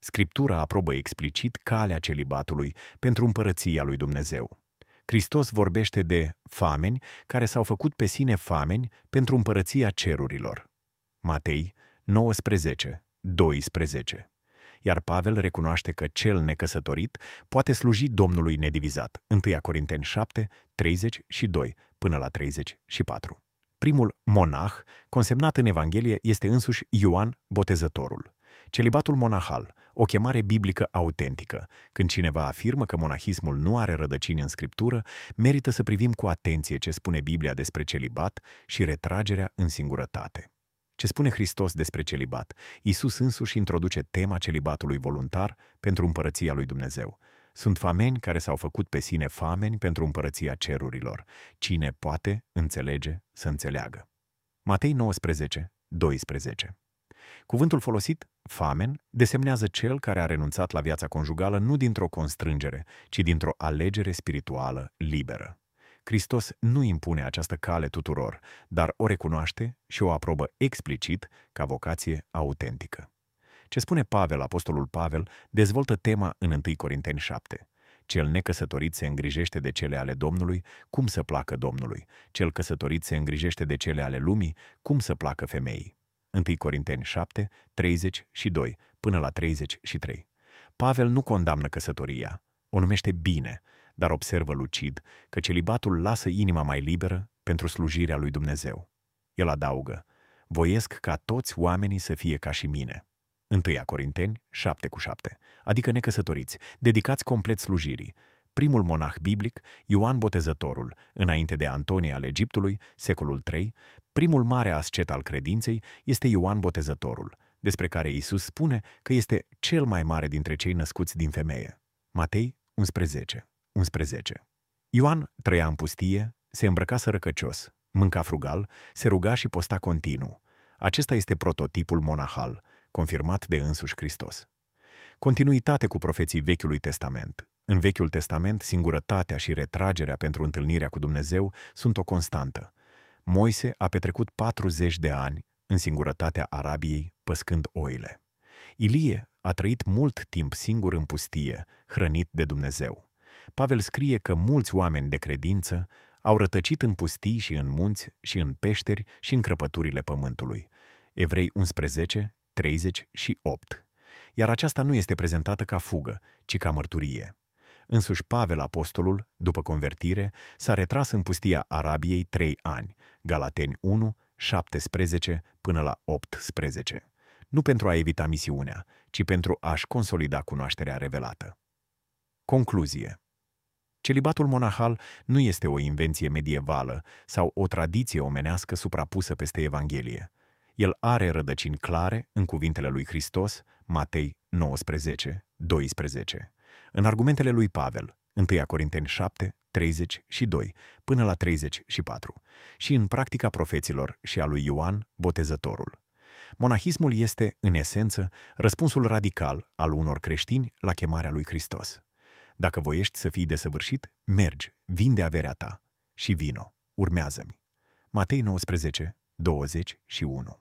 Scriptura aprobă explicit calea celibatului pentru împărăția lui Dumnezeu. Hristos vorbește de fameni care s-au făcut pe sine fameni pentru împărăția cerurilor. Matei 19, 12. Iar Pavel recunoaște că cel necăsătorit poate sluji Domnului nedivizat. 1 Corinteni 7, 32 până la 34. Primul monah consemnat în Evanghelie este însuși Ioan Botezătorul. Celibatul monahal, o chemare biblică autentică. Când cineva afirmă că monahismul nu are rădăcini în Scriptură, merită să privim cu atenție ce spune Biblia despre celibat și retragerea în singurătate. Ce spune Hristos despre celibat? Iisus însuși introduce tema celibatului voluntar pentru împărăția lui Dumnezeu. Sunt fameni care s-au făcut pe sine fameni pentru împărăția cerurilor. Cine poate înțelege, să înțeleagă. Matei 19, 12. Cuvântul folosit, famen, desemnează cel care a renunțat la viața conjugală nu dintr-o constrângere, ci dintr-o alegere spirituală liberă. Hristos nu impune această cale tuturor, dar o recunoaște și o aprobă explicit ca vocație autentică. Ce spune Pavel, apostolul Pavel, dezvoltă tema în 1 Corinteni 7. Cel necăsătorit se îngrijește de cele ale Domnului, cum să placă Domnului. Cel căsătorit se îngrijește de cele ale lumii, cum să placă femeii. 1 Corinteni 7, 32 până la 33. Pavel nu condamnă căsătoria, o numește bine, dar observă lucid că celibatul lasă inima mai liberă pentru slujirea lui Dumnezeu. El adaugă, voiesc ca toți oamenii să fie ca și mine. 1 Corinteni 7:7, adică necăsătoriți, dedicați complet slujirii. Primul monah biblic, Ioan Botezătorul, înainte de Antonie al Egiptului, secolul III, primul mare ascet al credinței este Ioan Botezătorul, despre care Iisus spune că este cel mai mare dintre cei născuți din femeie. Matei 11. Ioan trăia în pustie, se îmbrăca sărăcăcios, mânca frugal, se ruga și posta continuu. Acesta este prototipul monahal, confirmat de însuși Hristos. Continuitate cu profeții Vechiului Testament. În Vechiul Testament, singurătatea și retragerea pentru întâlnirea cu Dumnezeu sunt o constantă. Moise a petrecut 40 de ani în singurătatea Arabiei, păscând oile. Ilie a trăit mult timp singur în pustie, hrănit de Dumnezeu. Pavel scrie că mulți oameni de credință au rătăcit în pustii și în munți și în peșteri și în crăpăturile pământului. Evrei 11, 38. Iar aceasta nu este prezentată ca fugă, ci ca mărturie. Însuși Pavel apostolul, după convertire, s-a retras în pustia Arabiei 3 ani, Galateni 1, 17 până la 18. Nu pentru a evita misiunea, ci pentru a-și consolida cunoașterea revelată. Concluzie. Celibatul monahal nu este o invenție medievală sau o tradiție omenească suprapusă peste Evanghelie. El are rădăcini clare în cuvintele lui Hristos, Matei 19, 12. În argumentele lui Pavel, 1 Corinteni 7, 32 până la 34, și în practica profeților și a lui Ioan Botezătorul. Monahismul este, în esență, răspunsul radical al unor creștini la chemarea lui Hristos. Dacă voiești să fii desăvârșit, mergi, vinde averea ta și vino, urmează-mi. Matei 19, 21.